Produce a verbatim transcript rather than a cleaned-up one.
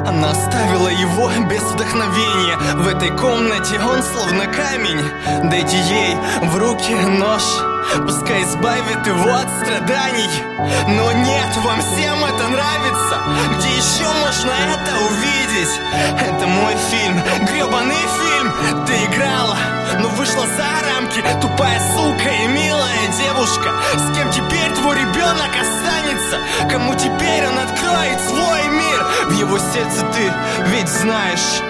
Она оставила его без вдохновения. В этой комнате он словно камень. Дайте ей в руки нож, пускай избавит его от страданий. Но нет, вам всем это нравится. Где еще можно это увидеть? Это мой фильм, гребаный фильм. Ты играла, но вышла за рамки. Тупая сука и милая девушка. С кем теперь твой ребенок останется? Кому теперь он откроет свой мир? В его сердце ты ведь знаешь,